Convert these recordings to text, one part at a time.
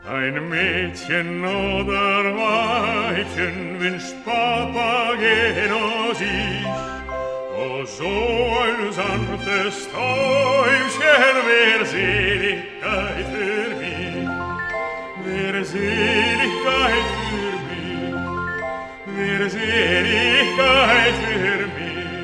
Ein Mädchen oder Weibchen wünscht Papageno sich. Oh, so ein sanftes Täubchen wär Seligkeit für mich, wär Seligkeit für mich, wär Seligkeit für mich.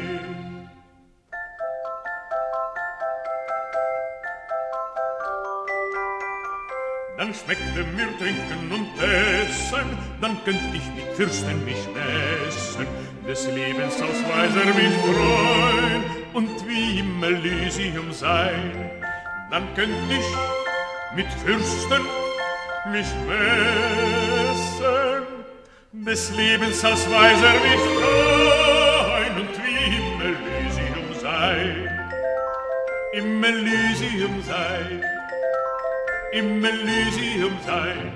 Dann schmeckte mir Trinken und Essen, dann könnt ich mit Fürsten mich messen, des Lebens Ausweiser mich freuen und wie im Elysium sein. Dann könnt ich mit Fürsten mich messen, des Lebens Ausweiser mich freuen und wie im Elysium sein. Im Elysium sein. Im Elysium sein.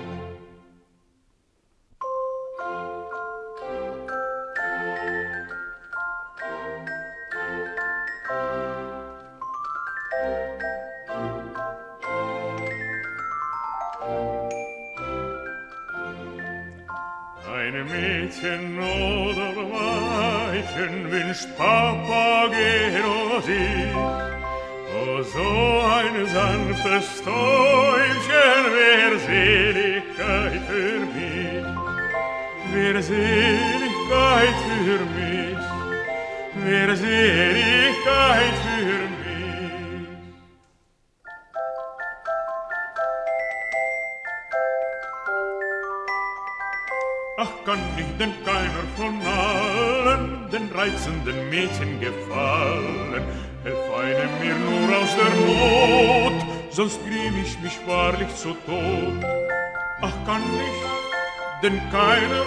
Ein Mädchen oder Weibchen wünscht Papageno sich. Oh, so ein sanftes Täubchen wär Seligkeit für mich, wär Seligkeit für mich, wär Seligkeit für mich. Ach, kann ich denn keiner von allen den reizenden Mädchen gefallen? Helf einem mir nur aus der Not, sonst gräm ich mich wahrlich zu Tod. Ach, kann ich denn keiner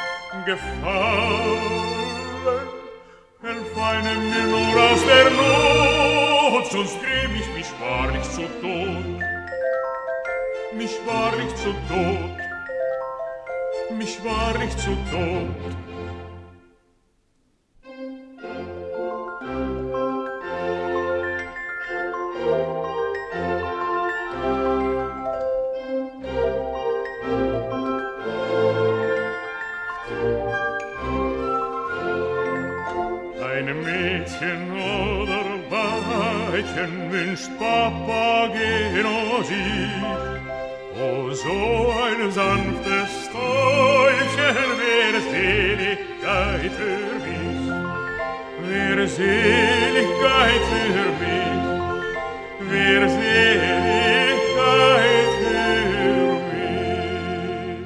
gefallen? Helf einem mir nur aus der Not, sonst gräm ich mich wahrlich zu Tod. Mich wahrlich zu Tod. Mich wahrlich zu Tod. Ein Mädchen oder Weibchen wünscht Papageno sich. Oh, so ein sanftes Täubchen wär Seligkeit für mich, wär Seligkeit für mich, wär Seligkeit für mich.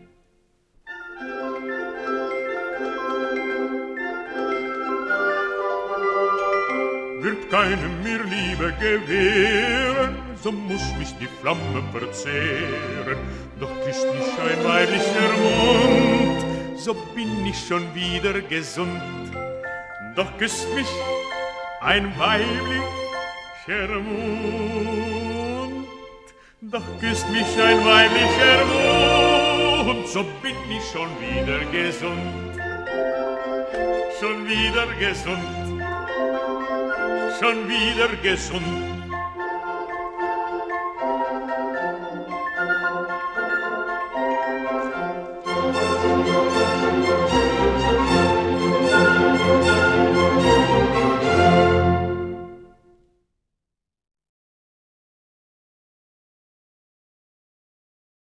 Wird keinem mir Liebe gewähren, so muss mich die Flamme verzehren. Doch küsst mich ein weiblicher Mund, so bin ich schon wieder gesund. Doch küsst mich ein weiblicher Mund, doch küsst mich ein weiblicher Mund, so bin ich schon wieder gesund. Schon wieder gesund, schon wieder gesund.